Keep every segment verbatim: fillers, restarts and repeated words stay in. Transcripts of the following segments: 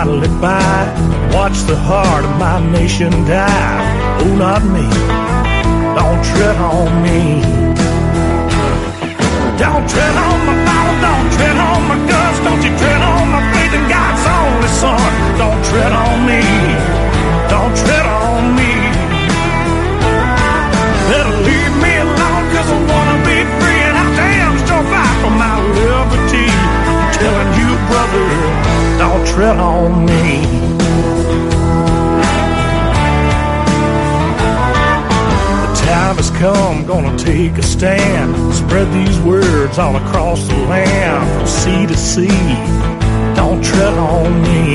idly by, watch the heart of my nation die. Oh, not me, don't tread on me. Don't tread on my Bible, don't tread on my guns, don't you tread on my faith in God's only Son. Don't tread on me, don't tread on me. Better leave me alone, cause I wanna be free, and I damn sure fight for my liberty. I'm telling you, brother, don't tread on me. Time has come, gonna take a stand, spread these words all across the land, from sea to sea. Don't tread on me.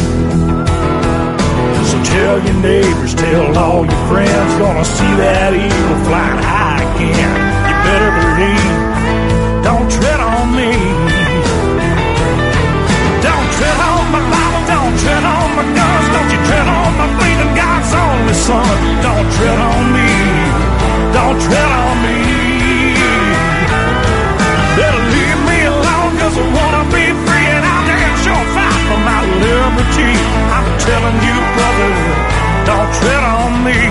So tell your neighbors, tell all your friends, gonna see that eagle flying high again. You better believe, don't tread on me. Don't tread on my Bible, don't tread on my guns, don't you tread on my faith in God's only Son. Don't tread on me, don't tread on me. Better leave me alone, cause I wanna be free, and I'll damn sure fight for my liberty. I'm telling you, brother, don't tread on me.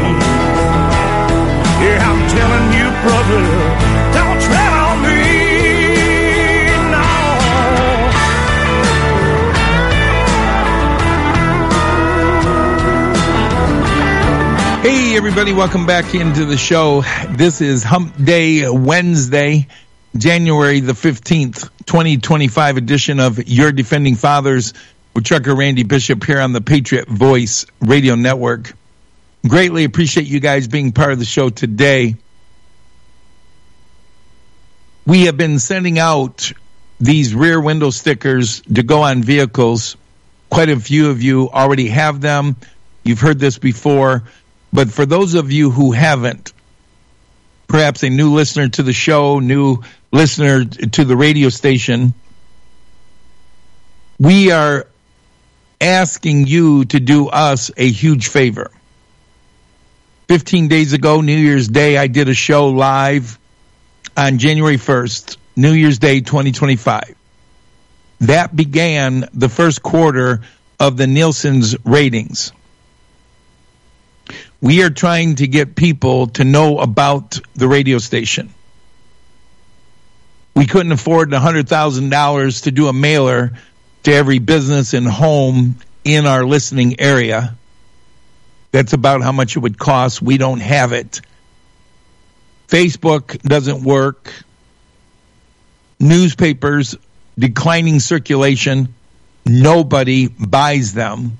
Yeah, I'm telling you, brother, don't tread on me. No. Hey, everybody, welcome back into the show. This is Hump Day Wednesday, January the fifteenth, twenty twenty-five edition of Your Defending Fathers with Trucker Randy Bishop here on the Patriot Voice Radio Network. Greatly appreciate you guys being part of the show today. We have been sending out these rear window stickers to go on vehicles. Quite a few of you already have them. You've heard this before. But for those of you who haven't, perhaps a new listener to the show, new listener to the radio station, we are asking you to do us a huge favor. Fifteen days ago, New Year's Day, I did a show live on January first, New Year's Day twenty twenty-five. That began the first quarter of the Nielsen's ratings. We are trying to get people to know about the radio station. We couldn't afford one hundred thousand dollars to do a mailer to every business and home in our listening area. That's about how much it would cost. We don't have it. Facebook doesn't work. Newspapers, declining circulation. Nobody buys them.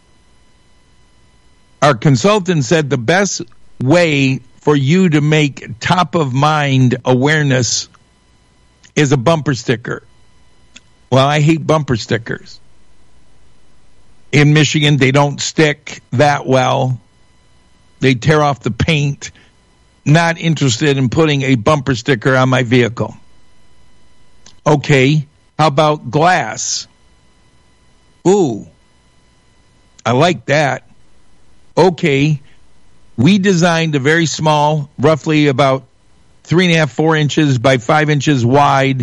Our consultant said the best way for you to make top-of-mind awareness is a bumper sticker. Well, I hate bumper stickers. In Michigan, they don't stick that well. They tear off the paint. Not interested in putting a bumper sticker on my vehicle. Okay, how about glass? Ooh, I like that. Okay, we designed a very small, roughly about three and a half, four inches by five inches wide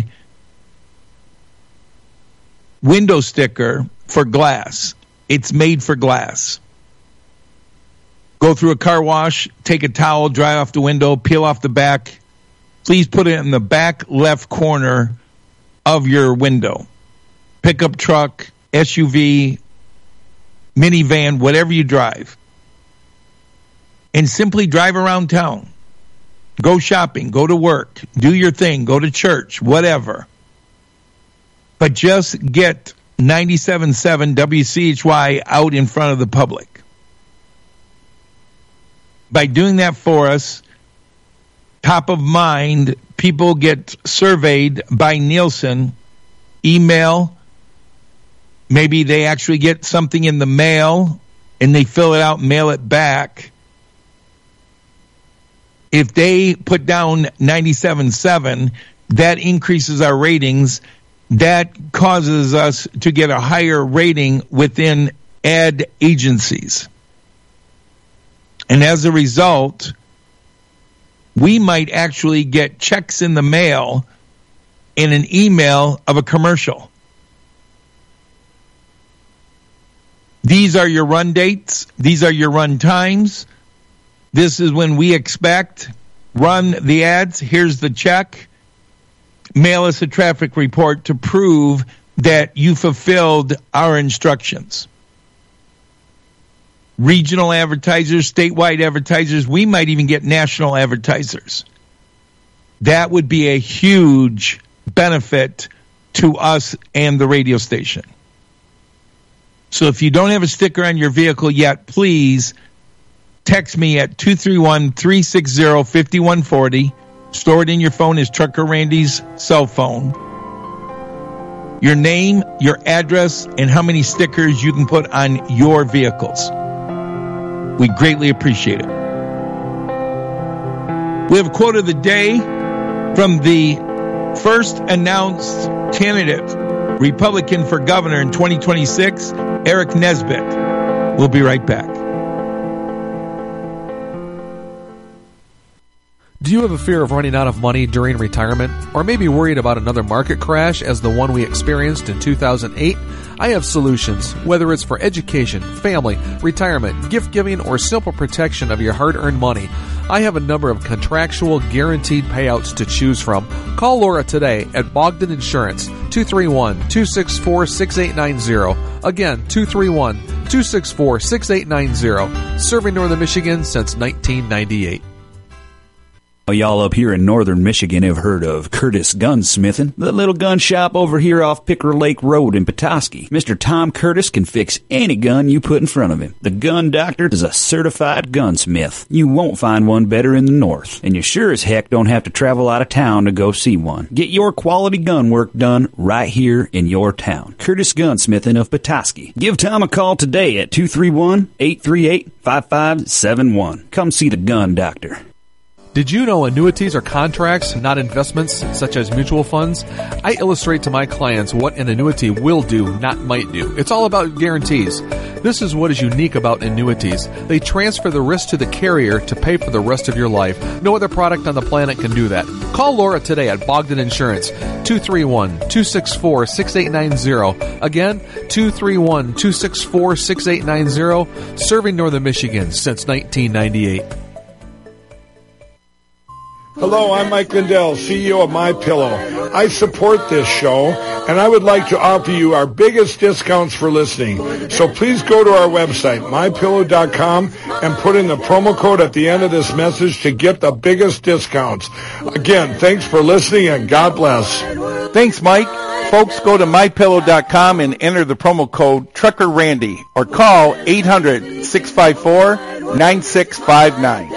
window sticker for glass. It's made for glass. Go through a car wash, take a towel, dry off the window, peel off the back. Please put it in the back left corner of your window. Pickup truck, S U V, minivan, whatever you drive. And simply drive around town. Go shopping, go to work, do your thing, go to church, whatever. But just get ninety-seven point seven W C H Y out in front of the public. By doing that for us, top of mind, people get surveyed by Nielsen, email, maybe they actually get something in the mail and they fill it out and mail it back. If they put down ninety-seven point seven, that increases our ratings. That causes us to get a higher rating within ad agencies. And as a result, we might actually get checks in the mail in an email of a commercial. These are your run dates. These are your run times. This is when we expect. Run the ads. Here's the check. Mail us a traffic report to prove that you fulfilled our instructions. Regional advertisers, statewide advertisers, we might even get national advertisers. That would be a huge benefit to us and the radio station. So if you don't have a sticker on your vehicle yet, please text me at two three one, three six zero, five one four zero. Store it in your phone as Trucker Randy's cell phone. Your name, your address, and how many stickers you can put on your vehicles. We greatly appreciate it. We have a quote of the day from the first announced candidate, Republican for governor in twenty twenty-six, Eric Nesbitt. We'll be right back. Do you have a fear of running out of money during retirement? Or maybe worried about another market crash as the one we experienced in two thousand eight? I have solutions, whether it's for education, family, retirement, gift giving, or simple protection of your hard-earned money. I have a number of contractual guaranteed payouts to choose from. Call Laura today at Bogdan Insurance, two three one, two six four, six eight nine zero. Again, two three one, two six four, six eight nine zero. Serving Northern Michigan since nineteen ninety-eight. Y'all up here in northern Michigan have heard of Curtis Gunsmithing, the little gun shop over here off Picker Lake Road in Petoskey. Mister Tom Curtis can fix any gun you put in front of him. The Gun Doctor is a certified gunsmith. You won't find one better in the north, and you sure as heck don't have to travel out of town to go see one. Get your quality gun work done right here in your town. Curtis Gunsmithing of Petoskey. Give Tom a call today at two three one, eight three eight, five five seven one. Come see the Gun Doctor. Did you know annuities are contracts, not investments, such as mutual funds? I illustrate to my clients what an annuity will do, not might do. It's all about guarantees. This is what is unique about annuities. They transfer the risk to the carrier to pay for the rest of your life. No other product on the planet can do that. Call Laura today at Bogdan Insurance, two three one, two six four, six eight nine zero. Again, two three one, two six four, six eight nine zero. Serving Northern Michigan since nineteen ninety-eight. Hello, I'm Mike Lindell, C E O of MyPillow. I support this show, and I would like to offer you our biggest discounts for listening. So please go to our website, my pillow dot com, and put in the promo code at the end of this message to get the biggest discounts. Again, thanks for listening, and God bless. Thanks, Mike. Folks, go to my pillow dot com and enter the promo code Trucker Randy, or call eight hundred, six five four, nine six five nine.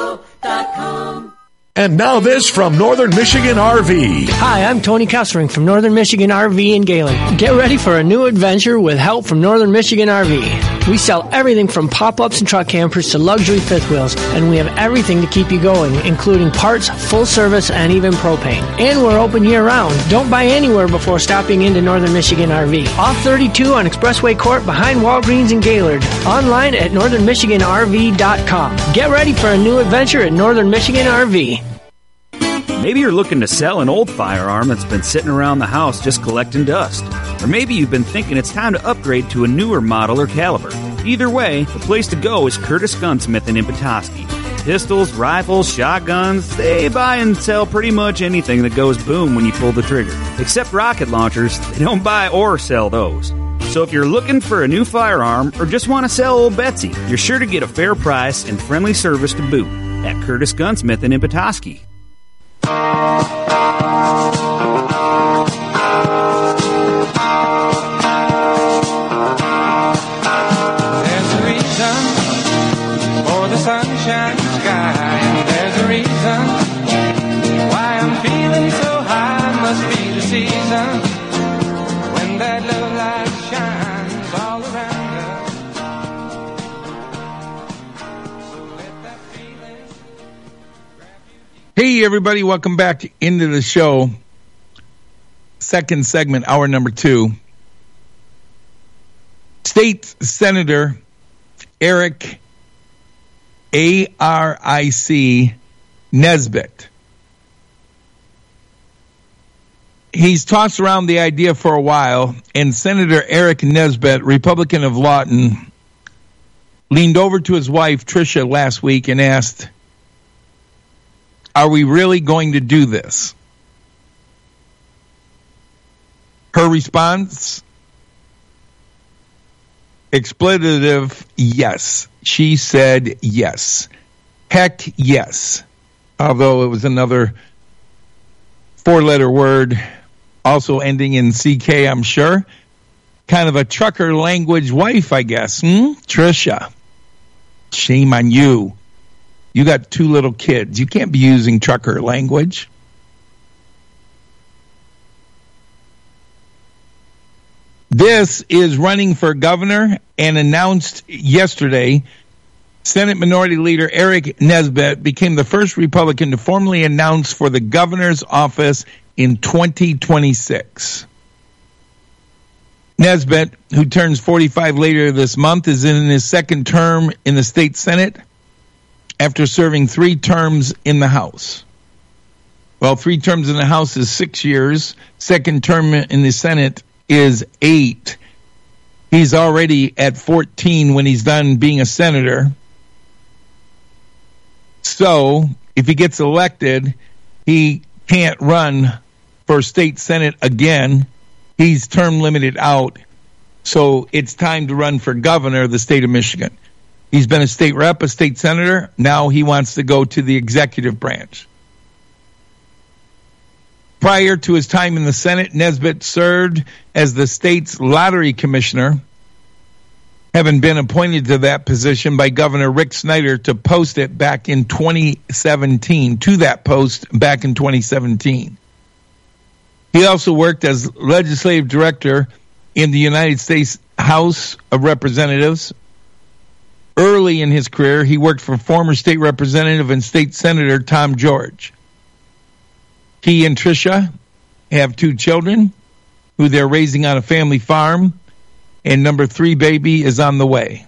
And now this from Northern Michigan R V. Hi, I'm Tony Kessering from Northern Michigan R V in Galen. Get ready for a new adventure with help from Northern Michigan R V. We sell everything from pop-ups and truck campers to luxury fifth wheels, and we have everything to keep you going, including parts, full service, and even propane. And we're open year-round. Don't buy anywhere before stopping into Northern Michigan R V. Off thirty-two on Expressway Court behind Walgreens in Gaylord. Online at northern michigan r v dot com. Get ready for a new adventure at Northern Michigan R V. Maybe you're looking to sell an old firearm that's been sitting around the house just collecting dust. Or maybe you've been thinking it's time to upgrade to a newer model or caliber. Either way, the place to go is Curtis Gunsmithing in Petoskey. Pistols, rifles, shotguns, they buy and sell pretty much anything that goes boom when you pull the trigger. Except rocket launchers, they don't buy or sell those. So if you're looking for a new firearm or just want to sell old Betsy, you're sure to get a fair price and friendly service to boot at Curtis Gunsmithing in Petoskey. There's a reason for the sunshine sky, and there's a reason why I'm feeling so high. Must be the season when that love light shines all around us. So let that feeling. Hey, everybody, welcome back into the show. Second segment, hour number two. State Senator Eric A R I C Nesbitt he's tossed around the idea for a while, and Senator Eric Nesbitt, Republican of Lawton, leaned over to his wife, Tricia, last week and asked, are we really going to do this? Her response, expletive, yes. She said yes. Heck, yes. Although it was another four-letter word, also ending in C K, I'm sure. Kind of a trucker language wife, I guess. Hmm? Tricia, shame on you. You got two little kids. You can't be using trucker language. This is running for governor and announced yesterday. Senate Minority Leader Eric Nesbitt became the first Republican to formally announce for the governor's office in twenty twenty-six. Nesbitt, who turns forty-five later this month, is in his second term in the state Senate after serving three terms in the House. Well, three terms in the House is six years. Second term in the Senate is eight. He's already at fourteen when he's done being a senator. So, if he gets elected, he can't run for state Senate again. He's term limited out. So, it's time to run for governor of the state of Michigan. He's been a state rep, a state senator. Now he wants to go to the executive branch. Prior to his time in the Senate, Nesbitt served as the state's lottery commissioner, having been appointed to that position by Governor Rick Snyder to post it back in twenty seventeen, to that post back in twenty seventeen. He also worked as legislative director in the United States House of Representatives. Early in his career, he worked for former state representative and state senator Tom George. He and Tricia have two children who they're raising on a family farm, and number three baby is on the way.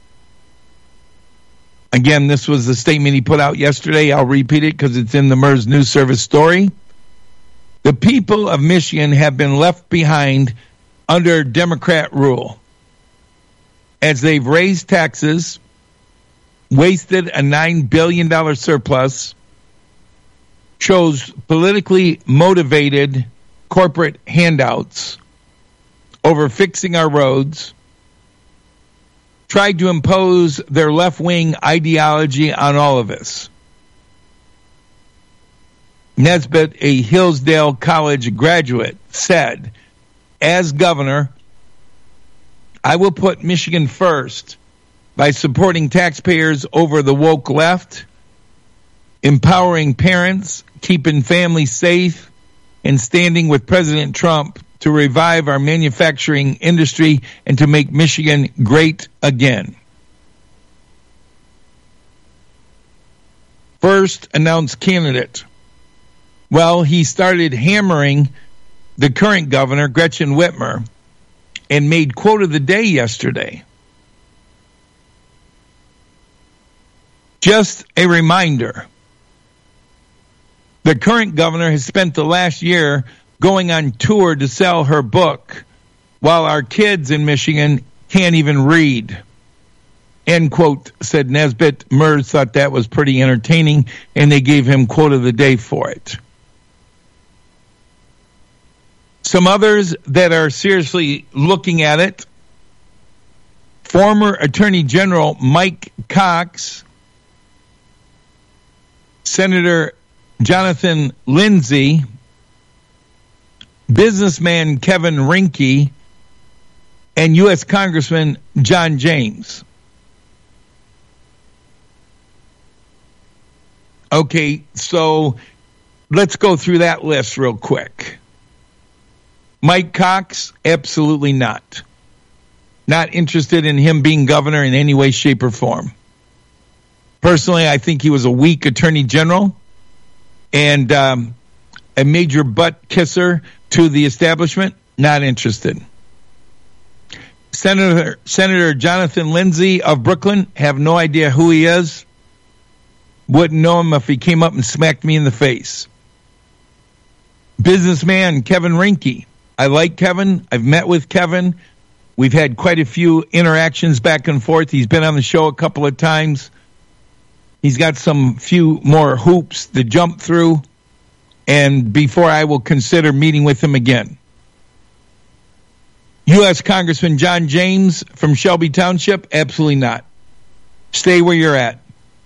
Again, this was the statement he put out yesterday. I'll repeat it because it's in the M E R S News Service story. The people of Michigan have been left behind under Democrat rule as they've raised taxes, wasted a nine billion dollars surplus, chose politically motivated corporate handouts over fixing our roads, tried to impose their left-wing ideology on all of us. Nesbitt, a Hillsdale College graduate, said, as governor, I will put Michigan first by supporting taxpayers over the woke left, empowering parents, keeping families safe, and standing with President Trump to revive our manufacturing industry and to make Michigan great again. First announced candidate. Well, he started hammering the current governor, Gretchen Whitmer, and made quote of the day yesterday. Just a reminder. The current governor has spent the last year going on tour to sell her book while our kids in Michigan can't even read. End quote, said Nesbitt. M E R S thought that was pretty entertaining, and they gave him quote of the day for it. Some others that are seriously looking at it. Former Attorney General Mike Cox, Senator Jonathan Lindsay, businessman Kevin Rinke, and U S Congressman John James. Okay, so let's go through that list real quick. Mike Cox, absolutely not. Not interested in him being governor in any way, shape, or form. Personally, I think he was a weak attorney general and um, a major butt kisser to the establishment. Not interested. Senator Senator Jonathan Lindsay of Brooklyn, have no idea who he is. Wouldn't know him if he came up and smacked me in the face. Businessman Kevin Rinke. I like Kevin. I've met with Kevin. We've had quite a few interactions back and forth. He's been on the show a couple of times. He's got some few more hoops to jump through, and before I will consider meeting with him again. U S Congressman John James from Shelby Township, absolutely not. Stay where you're at.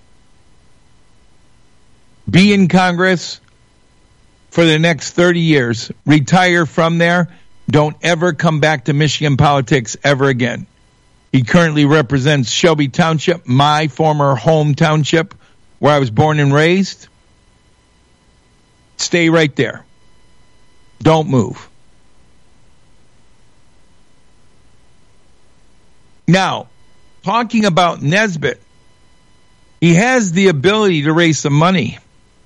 Be in Congress for the next thirty years. Retire from there. Don't ever come back to Michigan politics ever again. He currently represents Shelby Township, my former home township, where I was born and raised. Stay right there. Don't move. Now, talking about Nesbitt, he has the ability to raise some money.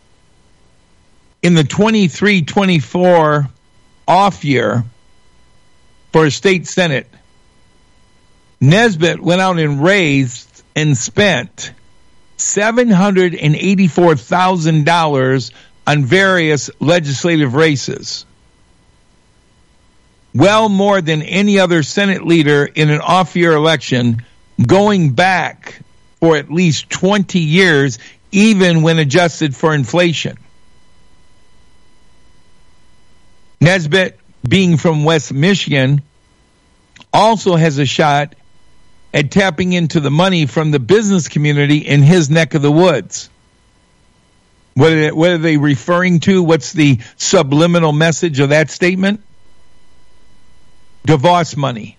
In the twenty-three twenty-four off year for a state senate, Nesbitt went out and raised and spent seven hundred eighty-four thousand dollars on various legislative races. Well more than any other Senate leader in an off-year election, going back for at least twenty years, even when adjusted for inflation. Nesbitt, being from West Michigan, also has a shot at tapping into the money from the business community in his neck of the woods. What are they, what are they referring to? What's the subliminal message of that statement? Divorce money.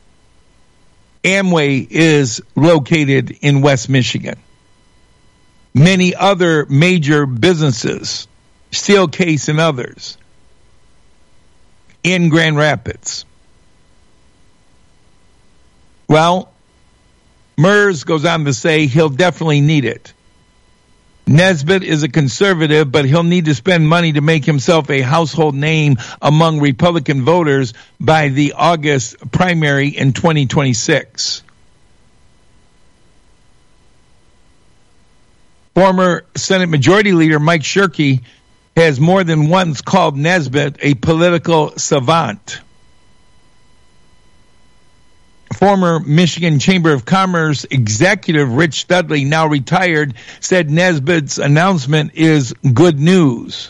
Amway is located in West Michigan. Many other major businesses, Steelcase and others, in Grand Rapids. Well, Mers goes on to say he'll definitely need it. Nesbitt is a conservative, but he'll need to spend money to make himself a household name among Republican voters by the August primary in twenty twenty-six. Former Senate Majority Leader Mike Shirkey has more than once called Nesbitt a political savant. Former Michigan Chamber of Commerce executive Rich Studley, now retired, said Nesbitt's announcement is good news.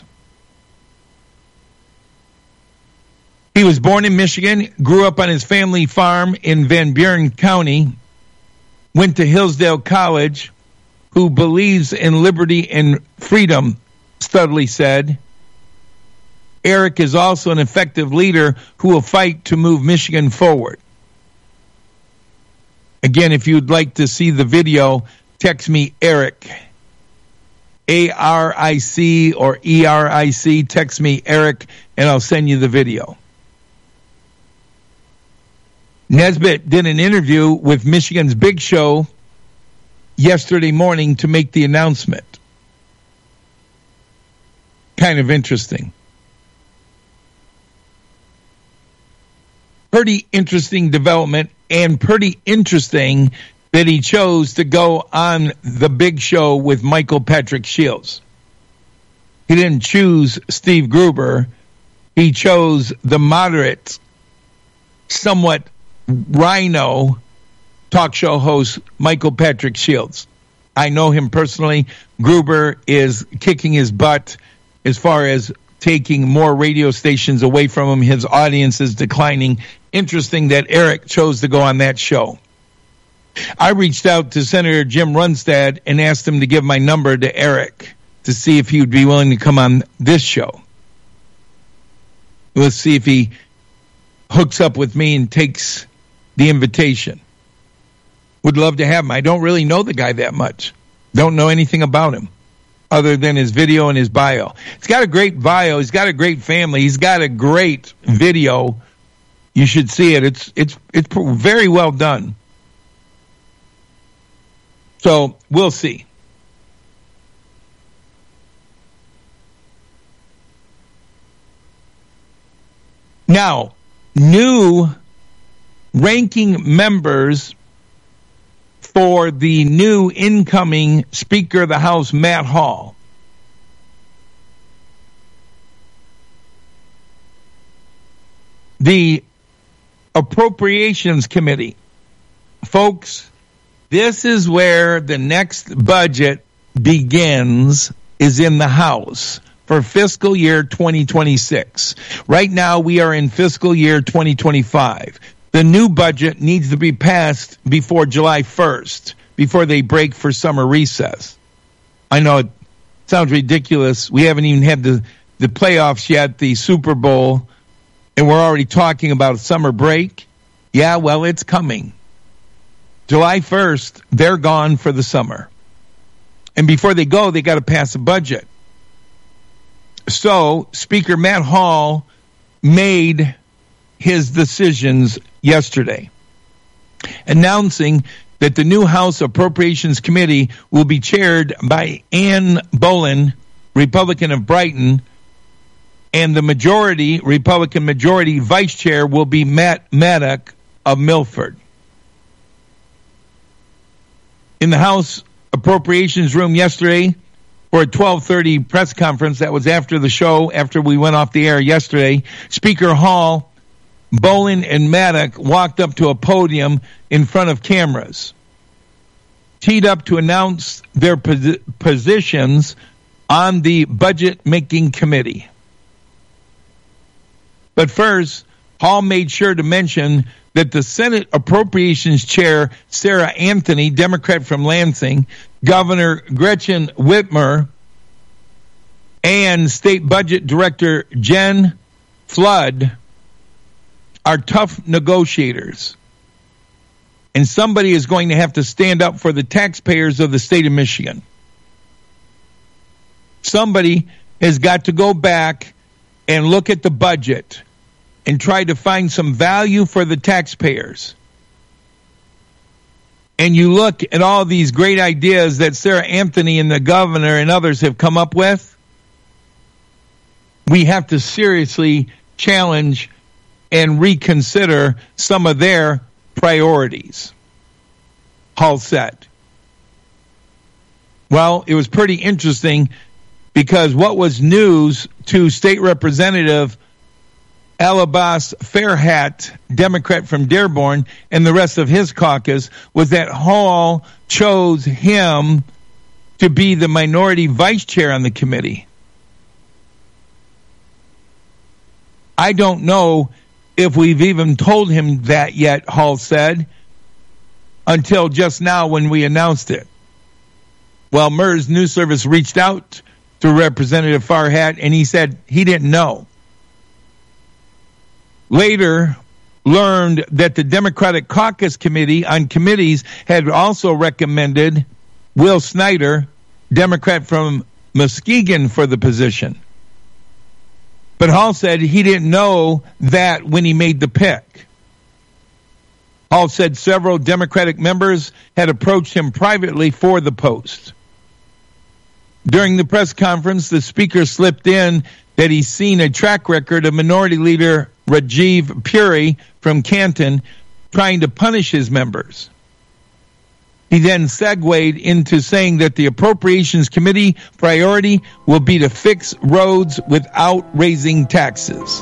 He was born in Michigan, grew up on his family farm in Van Buren County, went to Hillsdale College, who believes in liberty and freedom, Studley said. Eric is also an effective leader who will fight to move Michigan forward. Again, if you'd like to see the video, text me Eric, A R I C or E R I C. Text me Eric, and I'll send you the video. Nesbitt did an interview with Michigan's Big Show yesterday morning to make the announcement. Kind of interesting. Pretty interesting development, and pretty interesting that he chose to go on the Big Show with Michael Patrick Shields. He didn't choose Steve Gruber. He chose the moderate, somewhat rhino talk show host Michael Patrick Shields. I know him personally. Gruber is kicking his butt as far as taking more radio stations away from him. His audience is declining. Interesting that Eric chose to go on that show. I reached out to Senator Jim Runstad and asked him to give my number to Eric to see if he would be willing to come on this show. Let's see if he hooks up with me and takes the invitation. Would love to have him. I don't really know the guy that much. Don't know anything about him other than his video and his bio. He's got a great bio. He's got a great family. He's got a great video. You should see it. It's it's it's very well done. So we'll see. Now, new ranking members for the new incoming Speaker of the House, Matt Hall. the Appropriations Committee. Folks, this is where the next budget begins, is in the House for fiscal year twenty twenty-six. Right now, we are in fiscal year twenty twenty-five. The new budget needs to be passed before July first, before they break for summer recess. I know it sounds ridiculous. We haven't even had the, the playoffs yet, the Super Bowl, and we're already talking about summer break. Yeah, well, it's coming. July first, they're gone for the summer. And before they go, they got to pass a budget. So Speaker Matt Hall made his decisions yesterday, announcing that the new House Appropriations Committee will be chaired by Ann Boleyn, Republican of Brighton, and the majority, Republican majority vice chair will be Matt Maddock of Milford. In the House Appropriations room yesterday for a twelve thirty press conference, that was after the show, after we went off the air yesterday, Speaker Hall, Boleyn, and Maddock walked up to a podium in front of cameras, teed up to announce their pos- positions on the budget-making committee. But first, Hall made sure to mention that the Senate Appropriations Chair, Sarah Anthony, Democrat from Lansing, Governor Gretchen Whitmer, and State Budget Director Jen Flood are tough negotiators. And somebody is going to have to stand up for the taxpayers of the state of Michigan. Somebody has got to go back and look at the budget and try to find some value for the taxpayers. And you look at all these great ideas that Sarah Anthony and the governor and others have come up with, we have to seriously challenge and reconsider some of their priorities. Hall said. Well, it was pretty interesting because what was news to State Representative Alabas Fairhat, Democrat from Dearborn, and the rest of his caucus was that Hall chose him to be the minority vice chair on the committee. I don't know if we've even told him that yet, Hall said, until just now when we announced it. Well, M E R S News Service reached out to Representative Farhat, and he said he didn't know. Later, learned that the Democratic Caucus Committee on Committees had also recommended Will Snyder, Democrat from Muskegon, for the position. But Hall said he didn't know that when he made the pick. Hall said several Democratic members had approached him privately for the post. During the press conference, the speaker slipped in that he's seen a track record of Minority Leader Rajiv Puri from Canton trying to punish his members. He then segued into saying that the Appropriations Committee priority will be to fix roads without raising taxes.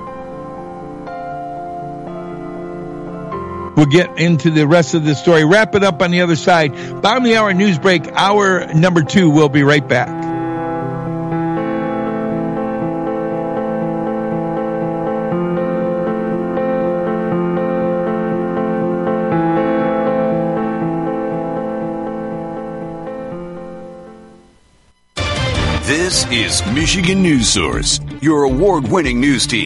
We'll get into the rest of the story. Wrap it up on the other side. Bottom of the hour news break, hour number two. We'll be right back. This is Michigan News Source, your award-winning news team.